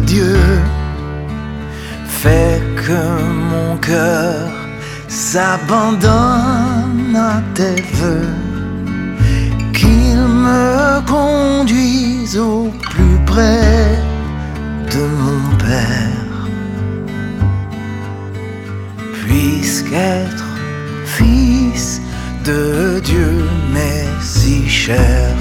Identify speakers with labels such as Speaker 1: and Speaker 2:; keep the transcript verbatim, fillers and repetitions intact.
Speaker 1: Dieu. Fais que mon cœur s'abandonne à tes vœux, qu'il me conduise au plus près de mon Père. Puisqu'être fils de Dieu m'est si cher,